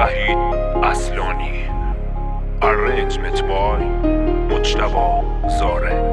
وحید اصلانی. Arrangement by مجتبی زاره.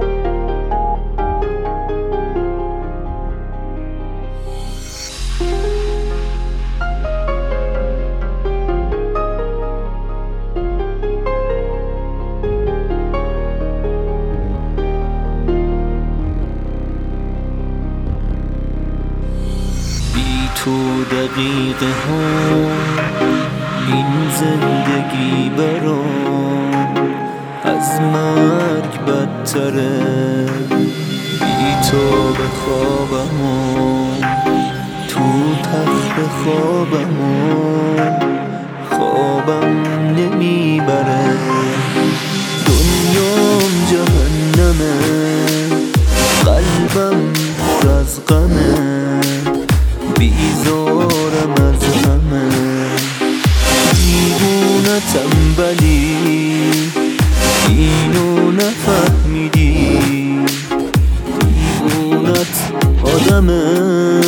تو دقیقه ها این زندگی برام از مرگ بدتره. بی تو به خوابم تو تخت خوابم خوابم نمیبره. دنیام جهنمه، قلبم پر از غمه، بیزارم از همه. دیوونتم ولی اینو نفهمیدی، دیوونت آدمه،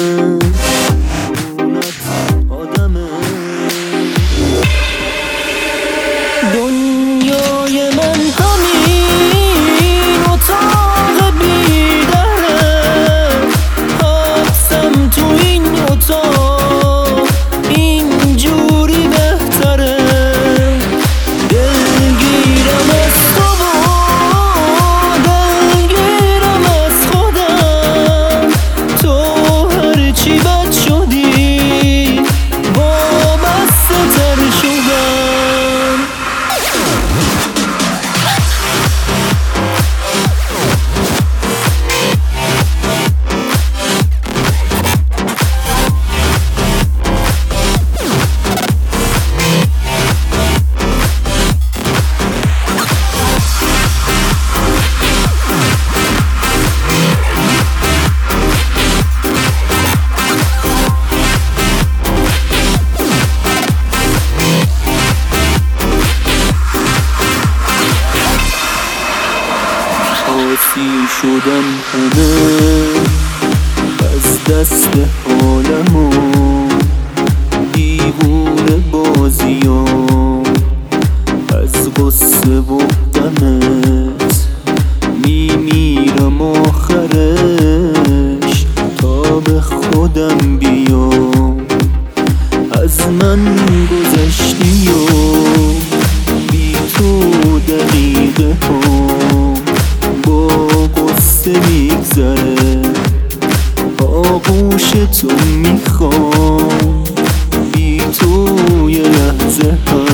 دیوونت آدمه. دنیای من همین اتاق بیدره، حبسم تو این اتاق اینجوری بهتره. دلگیرم از تو و دلگیرم از خودم، تو هرچی بد شدی وابسته تر شدم. آسی شدم همه از دست حالمو، دیوونه بازیام از غصه و غمت. میمیرم آخرش تا به خودم بیام. از من گذشتی و بی تو دقیقه ها با قصه میگذره. آغوش تو میخوام، بی تو یه لحظه ها